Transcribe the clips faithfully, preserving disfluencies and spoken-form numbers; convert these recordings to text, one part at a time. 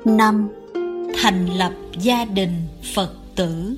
năm. Thành lập gia đình Phật tử.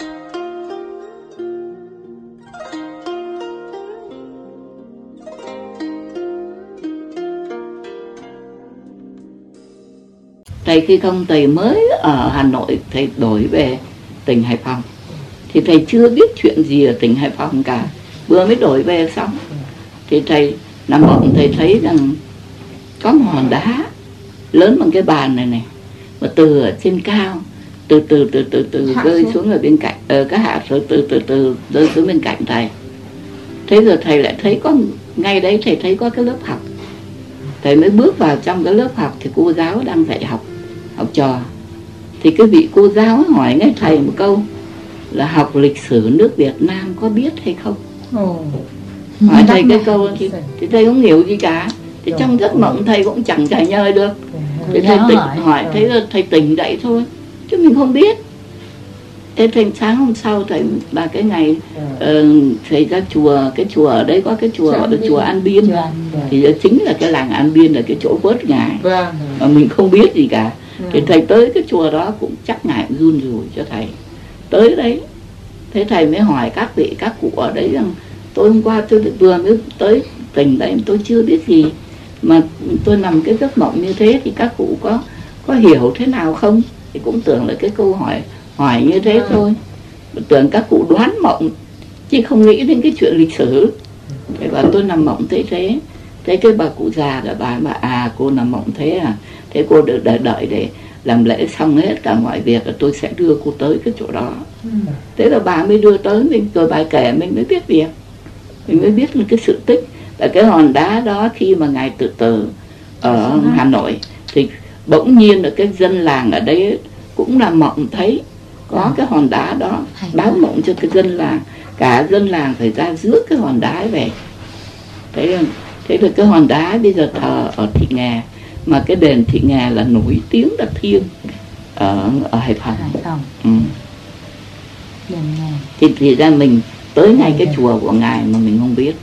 Thầy khi không thầy mới ở Hà Nội, thầy đổi về tỉnh Hải Phòng thì thầy chưa biết chuyện gì ở tỉnh Hải Phòng cả, vừa mới đổi về xong thì thầy nằm mộng, thầy thấy rằng có một hòn đá lớn bằng cái bàn này này, mà từ ở trên cao từ từ từ từ từ rơi xuống ở bên cạnh, ở cái hạ rồi từ từ từ rơi xuống bên cạnh thầy. Thế rồi thầy lại thấy có ngay đấy, thầy thấy có cái lớp học. Thầy mới bước vào trong cái lớp học thì cô giáo đang dạy học học trò. Thì cái vị cô giáo hỏi ngay thầy một câu là học lịch sử nước Việt Nam có biết hay không. Ồ. Hỏi thầy cái câu thì, thì thầy không hiểu gì cả. Thì trong giấc mộng thầy cũng chẳng trả nhơi được. Thì thầy tỉnh hỏi, thấy là thầy tỉnh dậy thôi, chứ mình không biết. Thế thành sáng hôm sau thầy là cái ngày uh, thầy ra chùa, cái chùa ở đây có cái chùa gọi là chùa An Biên, thì chính là cái làng An Biên là cái chỗ vớt ngài, mà mình không biết gì cả. Thì thầy tới cái chùa đó cũng chắc ngài cũng run rủi cho thầy tới đấy. Thế thầy mới hỏi các vị các cụ ở đấy rằng tôi hôm qua tôi vừa mới tới tỉnh đấy, tôi chưa biết gì mà tôi nằm cái giấc mộng như thế, thì các cụ có có hiểu thế nào không? Thì cũng tưởng là cái câu hỏi hỏi như thế à. thôi, tưởng các cụ đoán mộng chứ không nghĩ đến cái chuyện lịch sử. Thế và tôi nằm mộng thế thế thế cái bà cụ già là bà mà à cô nằm mộng thế à, thế cô được đợi đợi để làm lễ xong hết cả mọi việc là tôi sẽ đưa cô tới cái chỗ đó. ừ. Thế là bà mới đưa tới mình, rồi bà kể mình mới biết việc, mình mới biết cái sự tích là cái hòn đá đó khi mà ngài tự tử ở Hà Nội thì bỗng nhiên là cái dân làng ở đây cũng là mộng thấy có cái hòn đá đó, báo mộng cho cái dân làng, cả dân làng phải ra rước cái hòn đá về. Thế là, thế là cái hòn đá bây giờ thờ ở Thị Nghè, mà cái đền Thị Nghè là nổi tiếng là thiêng ở, ở Hải Phòng. Hải Phòng. Ừ. Thì, thì ra mình tới ngay cái chùa của ngài mà mình không biết.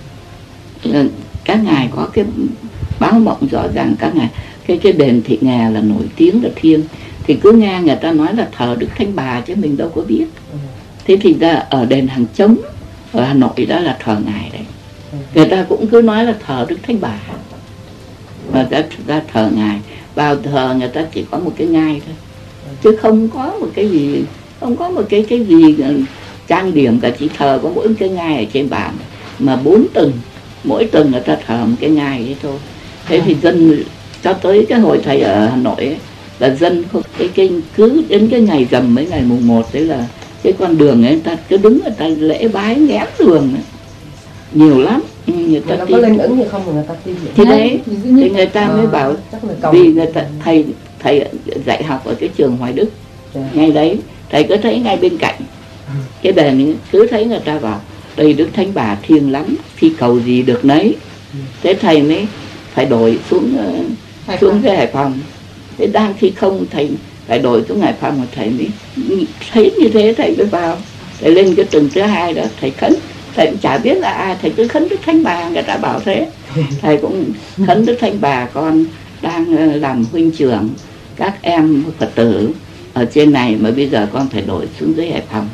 Các ngài có cái báo mộng rõ ràng, các ngài cái cái đền Thị Nghè là nổi tiếng là thiêng, thì cứ nghe người ta nói là thờ Đức Thánh Bà chứ mình đâu có biết. Thế thì ra ở đền Hàng Trống ở Hà Nội đó là thờ ngài đấy, người ta cũng cứ nói là thờ Đức Thánh Bà, mà ra, ra thờ ngài. Vào thờ người ta chỉ có một cái ngai thôi, chứ không có một cái gì, không có một cái cái gì trang điểm cả, chỉ thờ có mỗi cái ngai ở trên bàn, mà bốn tầng, mỗi tầng người ta thờ một cái ngai ấy thôi. Thế thì dân cho tới cái hồi thầy ở Hà Nội ấy, là dân không cái, cái cứ đến cái ngày rằm mấy ngày mùng một đấy là cái con đường ấy, người ta cứ đứng người ta lễ bái nghẽn đường ấy. Nhiều lắm. Người ta có lên ứng gì không mà người ta tin thì đấy, thì người ta mới bảo vì người ta thầy thầy dạy học ở cái trường Hoài Đức ngay đấy, thầy cứ thấy ngay bên cạnh cái đền, cứ thấy người ta bảo đây Đức Thánh Bà thiêng lắm, khi cầu gì được nấy. Thế thầy mới phải đổi xuống uh, xuống cái Hải Phòng. Thế đang khi không thầy phải đổi xuống Hải Phòng, mà thầy mới thấy như thế thầy mới vào, thầy lên cái tầng thứ hai đó thầy khấn. Thầy cũng chả biết là ai, thầy cứ khấn Đức Thánh Bà, người ta bảo thế. Thầy cũng khấn Đức Thánh Bà, con đang làm huynh trưởng các em Phật tử ở trên này, mà bây giờ con phải đổi xuống dưới Hải Phòng.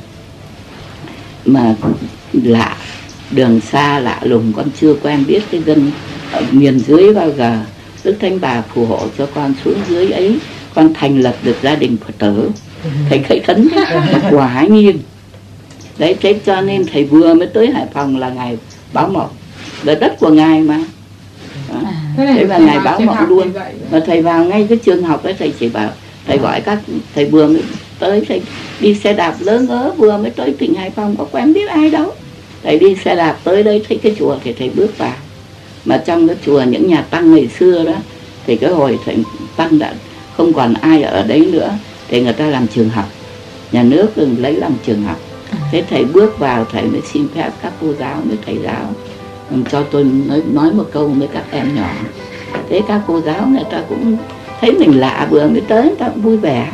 Mà lạ, đường xa lạ lùng, con chưa quen biết cái dân ở miền dưới bao giờ. Đức Thánh Bà phù hộ cho con xuống dưới ấy, con thành lập được gia đình Phật tử. Thầy khởi khấn quả nhiên. Đấy, thế cho nên thầy vừa mới tới Hải Phòng là ngài báo mộng, là đất của ngài mà. Đó. Thế là ngài báo mộng luôn. Mà thầy vào ngay cái trường học đấy, thầy chỉ bảo, thầy gọi các, thầy vừa mới tới, thầy đi xe đạp lớn ngớ, vừa mới tới tỉnh Hải Phòng, có quen biết ai đâu. Thầy đi xe đạp tới đây, thấy cái chùa thì thầy bước vào. Mà trong cái chùa những nhà tăng ngày xưa đó, thì cái hồi thầy tăng đã không còn ai ở đấy nữa, thì người ta làm trường học, nhà nước lấy làm trường học. Thế thầy bước vào, thầy mới xin phép các cô giáo với thầy giáo cho tôi nói, nói một câu với các em nhỏ. Thế các cô giáo người ta cũng thấy mình lạ, vừa mới tới người ta cũng vui vẻ.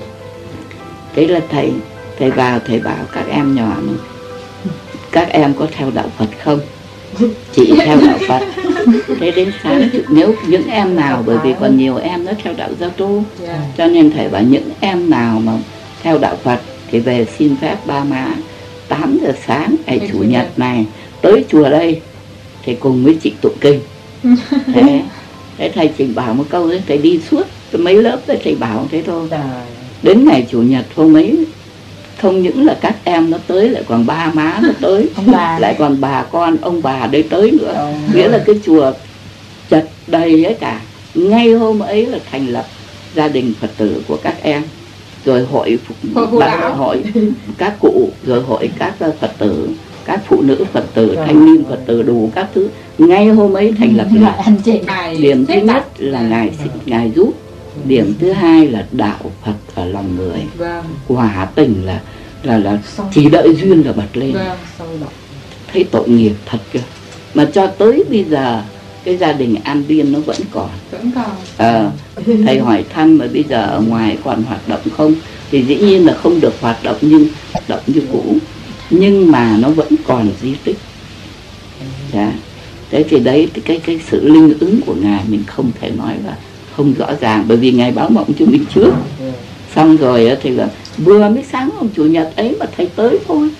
Thế là thầy thầy vào, thầy bảo các em nhỏ, các em có theo đạo Phật không? chị theo đạo Phật. Thế đến sáng nếu những em nào, bởi vì còn nhiều em nó theo đạo Gia Tu, cho nên thầy bảo những em nào mà theo đạo Phật thì về xin phép ba má tám giờ sáng ngày chủ nhật này tới chùa đây thì cùng với chị tụng kinh. Thế, thế thầy chỉ bảo một câu đấy, thầy đi suốt mấy lớp đấy thầy bảo thế thôi. Đến ngày chủ nhật hôm ấy không những là các em nó tới, lại còn ba má nó tới, lại còn bà con ông bà đây tới nữa. ừ. Nghĩa là cái chùa chật đầy ấy cả. Ngay hôm ấy là thành lập gia đình Phật tử của các em, rồi hội bạn hội các cụ, rồi hội các Phật tử, các phụ nữ Phật tử, thanh niên Phật tử, đủ các thứ. Ngay hôm ấy thành lập lại. Điểm thứ nhất là ngài ngài giúp, điểm thứ hai là đạo Phật ở lòng người. Quả tình là là là chỉ đợi duyên là bật lên. Thấy tội nghiệp thật cơ. Mà cho tới bây giờ cái gia đình An Biên nó vẫn còn. Vẫn còn. À, thầy hỏi thăm mà bây giờ ở ngoài còn hoạt động không? Thì dĩ nhiên là không được hoạt động nhưng hoạt động như cũ. Nhưng mà nó vẫn còn di tích. Dạ. Thế thì đấy cái, cái cái sự linh ứng của ngài mình không thể nói là không rõ ràng, bởi vì ngài báo mộng cho mình trước. Xong rồi thì là vừa mới sáng hôm chủ nhật ấy mà thầy tới thôi.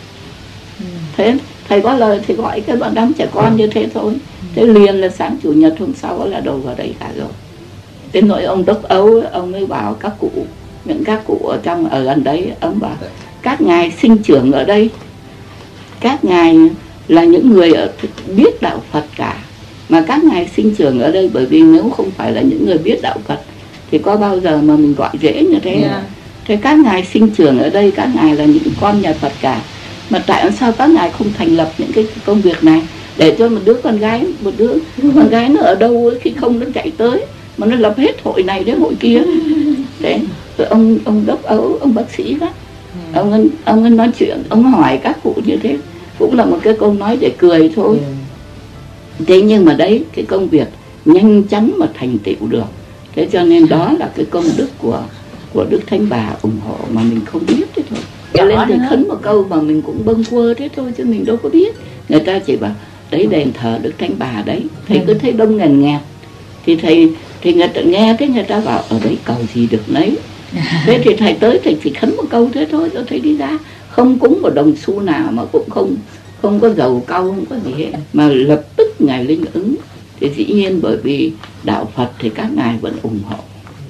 Thế thầy có lời thì gọi cái bọn đám trẻ con như thế thôi. Thế liền là sáng chủ nhật hôm sau là đầu vào đây cả rồi. Đến nỗi ông Đốc Âu ông ấy bảo các cụ, những các cụ ở trong ở gần đấy, ông bảo các ngài sinh trưởng ở đây, các ngài là những người ở, biết đạo Phật cả, mà các ngài sinh trưởng ở đây, bởi vì nếu không phải là những người biết đạo Phật thì có bao giờ mà mình gọi dễ như thế. Yeah. Thế các ngài sinh trưởng ở đây, các ngài là những con nhà Phật cả, mà tại sao các ngài không thành lập những cái công việc này để cho một đứa con gái, một đứa con gái nó ở đâu ấy, khi không nó chạy tới mà nó lập hết hội này đến hội kia. Đấy, rồi ông ông Đốc Âu, ông bác sĩ đó, ông ấy, ông ấy nói chuyện, ông hỏi các cụ như thế, cũng là một cái câu nói để cười thôi. Thế nhưng mà đấy, cái công việc nhanh chóng mà thành tựu được. Thế cho nên đó là cái công đức của của Đức Thánh Bà ủng hộ mà mình không biết thế thôi. Cho lên thì khấn một câu mà mình cũng bâng quơ thế thôi chứ mình đâu có biết. Người ta chỉ bảo đấy đền thờ Đức Thánh Bà đấy, thầy cứ thấy đông ngần nghẹt thì thầy thì người ta nghe thế người ta bảo ở đấy cầu gì được nấy. Thế thì thầy tới thầy chỉ khấn một câu thế thôi rồi thầy đi ra, không cúng một đồng xu nào, mà cũng không không có dầu cau, không có gì hết, mà lập tức ngài linh ứng. Thì dĩ nhiên bởi vì đạo Phật thì các ngài vẫn ủng hộ.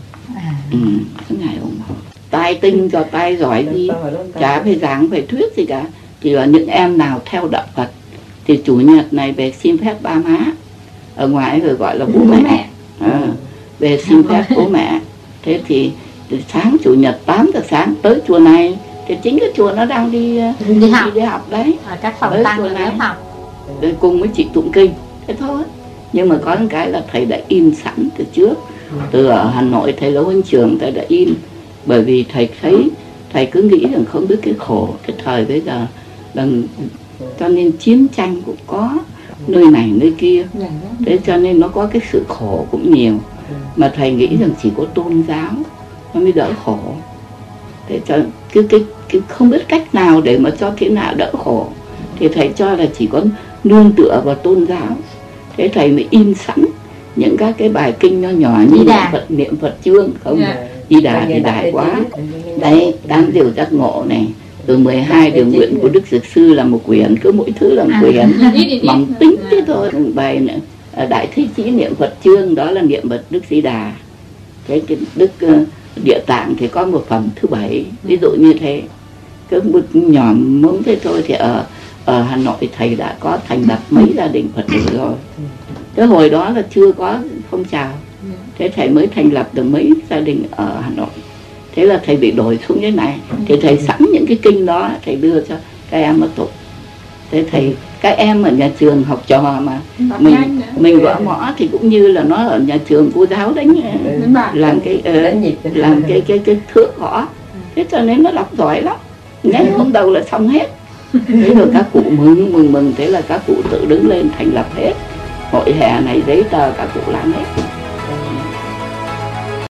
Ừ, các ngài ủng hộ. Tai tinh cho tai giỏi gì, chả phải giảng phải thuyết gì cả. Chỉ là những em nào theo đạo Phật thì chủ nhật này về xin phép ba má, ở ngoài rồi gọi là bố mẹ, à, về xin phép bố mẹ. Thế thì sáng chủ nhật tám giờ sáng tới chùa này, thì chính cái chùa nó đang đi đi học, đi, đi học đấy, ở các phòng tăng chùa này học cùng với chị tụng kinh thế thôi. Nhưng mà có một cái là thầy đã in sẵn từ trước, từ ở Hà Nội thầy Lỗ Huynh Trường thầy đã in, bởi vì thầy thấy thầy cứ nghĩ rằng không biết cái khổ cái thời bây giờ là, cho nên chiến tranh cũng có nơi này nơi kia, thế cho nên nó có cái sự khổ cũng nhiều, mà thầy nghĩ rằng chỉ có tôn giáo nó mới đỡ khổ. Thế cho cái, cái, cái không biết cách nào để mà cho thế nào đỡ khổ, thì thầy cho là chỉ có nương tựa vào tôn giáo. Thế thầy mới in sẵn những các cái bài kinh nho nhỏ như niệm Phật, niệm Phật chương không, Di Đà thì đại quá. Đây, tám điều giác ngộ này, từ mười hai điều nguyện của Đức Dược Sư là một quyển, cứ mỗi thứ là một quyển, mỏng tính thế thôi. Bài nữa, Đại Thế Chí niệm Phật chương, đó là niệm Phật Đức Di Đà. Cái, cái Đức uh, Địa Tạng thì có một phẩm thứ bảy, ví dụ như thế. Cứ một nhỏ mống thế thôi thì ở ở Hà Nội thầy đã có thành lập mấy gia đình Phật tử rồi. Cái hồi đó là chưa có phong trào, thế thầy mới thành lập được mấy gia đình ở Hà Nội. Thế là thầy bị đổi xuống thế này, thì thầy sẵn những cái kinh đó thầy đưa cho các em nó tụng. Thế thầy, các em ở nhà trường học trò mà mình mình gõ mõ thì cũng như là nó ở nhà trường cô giáo đánh làm cái uh, làm cái cái cái thước gõ, thế cho nên nó đọc giỏi lắm, ngay hôm đầu là xong hết. Thế rồi các cụ mừng mừng mừng, thế là các cụ tự đứng lên thành lập hết hội hè này, giấy tờ các cụ làm hết.